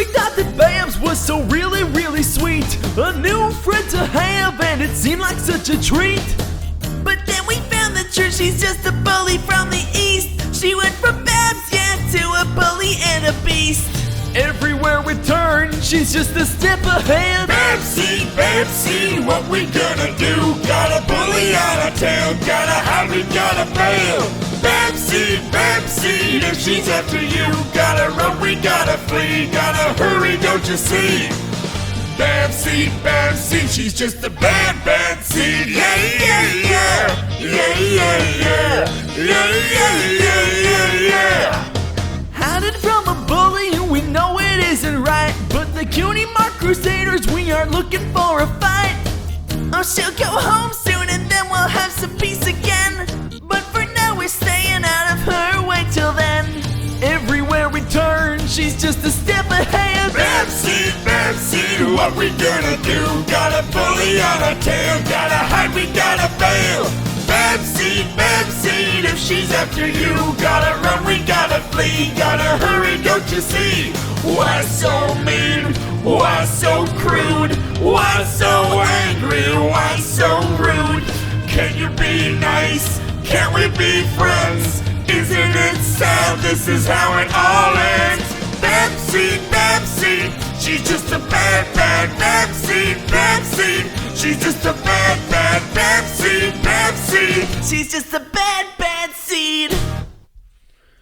We thought that Babs was so really, really sweet, a new friend to have, and it seemed like such a treat. But then we found the truth, she's just a bully from the east. She went from Babs, yeah, to a bully and a beast. Everywhere we turn, she's just a step ahead. Babsy, Babsy, what we gonna do? Got a bully out of town, gotta hide, we gotta bail. Babsy, Babsy, if she's after you, gotta run, we gotta flee, gotta hurry, don't you see? Babsy, Babsy, she's just a bad, bad seed. Yeah, yeah, yeah, yeah, yeah, yeah, yeah, yeah, yeah, yeah, yeah. Hiding from a bully, we know it isn't right, but the Cutie Mark Crusaders, we aren't looking for a fight. Oh, she'll go home soon and then we'll have some peace again. But for now we're staying out of her way till then. Everywhere we turn, she's just a step ahead. Babsy, Babsy, what we gonna do? Got a bully out of town, gotta hide, we gotta bail. Babsy, Babsy, if she's after you, gotta run, we gotta flee, gotta hurry, don't you see? Why so mean? Why so crude? Why so angry? Why so rude? Can you be nice? Can we be friends? Isn't it sad? This is how it all ends. Babsy, Babsy, she's just a bad, bad Babsy, Babsy. She's just a bad, bad Babsy, Babsy. She's just a bad